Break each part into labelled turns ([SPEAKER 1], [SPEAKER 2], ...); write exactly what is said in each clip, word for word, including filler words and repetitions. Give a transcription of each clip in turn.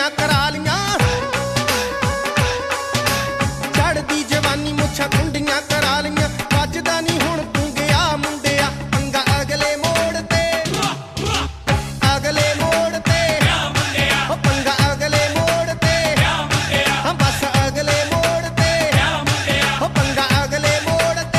[SPEAKER 1] कुंडियां करा लियां चढ़दी जवानी मुछा कुंडियां करा लियां वजदा नहीं हुण तू गया मुंडिया पंगा अगले मोड़ ते अगले मोड़ ते ओ पंगा अगले मोड़ ते हम बस अगले मोड़ ते ओ पंगा अगले मोड़ ते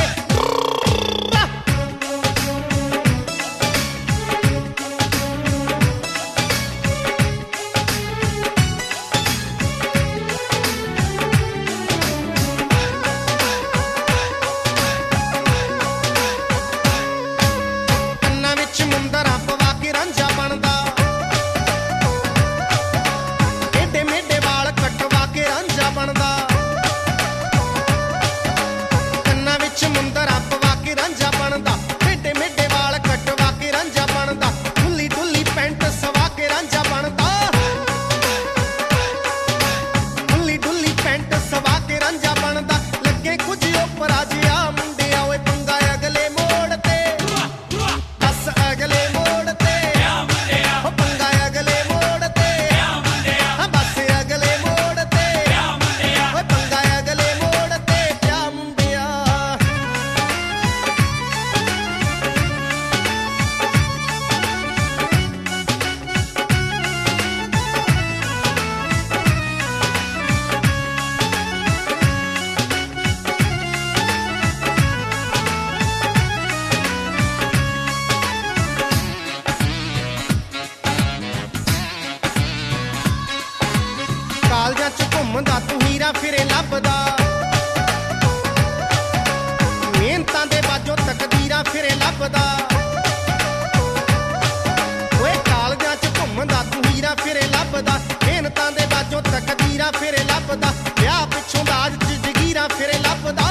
[SPEAKER 1] मुंदरा पवा के रांझा बनदा एडे मेडे वाल कटवा के रांझा बनदा कन्ना विच मुंदरा पवा के रांझा बनदा एडे मेडे वाल कटवा के रांझा बनदा ढुली ढुली पैंट सवा के रांझा बनदा ढुली ढुली पैंट सवा के रांझा बनदा लगे कुछ उपरा जिया मुंडिया ओए पंगा अगले मोड़ ते अगले मोड़ ते ओ पंगा अगले मोड़ ते हाँ बस अगले मोड़ ते ओ पंगा अगले मोड़ ते क्या मुंडिया कालजां च घुमदा तू हीरा फिरे लभदा मेहनतां दे बाजों तकदीरां फिरे लभदा ओए कालजां च घुमदा तू हीरा फिरे लभदा मेहनतां दे बाजों तकदीरां फिरे लभदा ब्याह पिछों दाज च जगीरां फिरे लभदा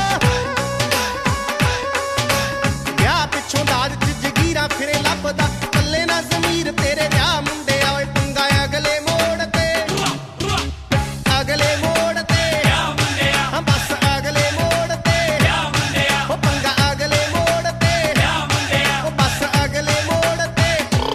[SPEAKER 1] ब्याह पिछों दाज च जगीरां फिरे लभदा पल्ले ना ज़मीर तेरे ब्याह मुंडिया ओए पंगा अगले मोड़ ते अगले मोड़ ते हम बस अगले मोड़ ते ओ पंगा अगले मोड़ ते ओ बस अगले मोड़ ते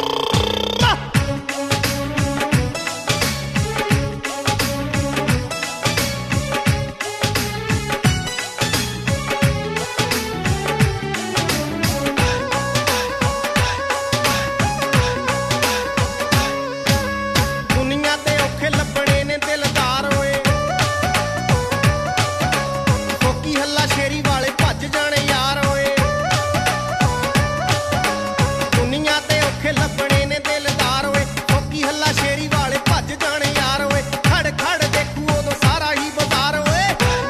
[SPEAKER 1] दुनिया ते औखे लभणे ने दिलदार होए कोकी हल्ला शेरी वाले भज जाने यार होए दुनिया ते औखे लभणे ने दिलदार होए कोकी हल्ला शेरी वाले भज जाने यार होए खड़ खड़ देखू उदों सारा ही बाजार होए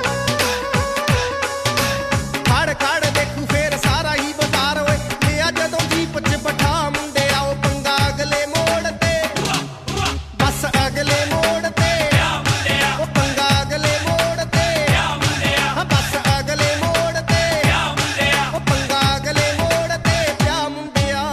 [SPEAKER 1] खड़ खड़ देखू फेर सारा ही बाजार होए लिया जदों जीप च बिठा मुंडिया ओ पंगा अगले मोड़ ते बस अगले मोड़ ते ओ पंगा अगले मोड़ ते हाँ बस अगले मोड़ ते ओ पंगा अगले मोड़ ते क्या मुंडिया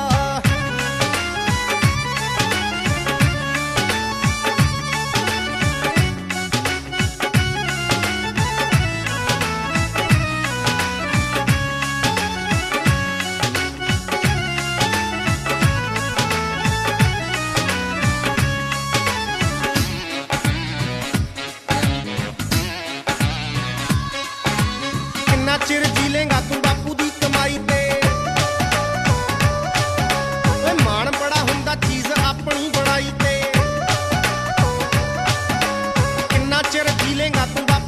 [SPEAKER 1] किन्ना चिर जी लेगा तू बापू दी कमाई ते ओए मान बड़ा हुंदा चीज अपनी बनाई ते किन्ना चिर जी लेगा तू बापू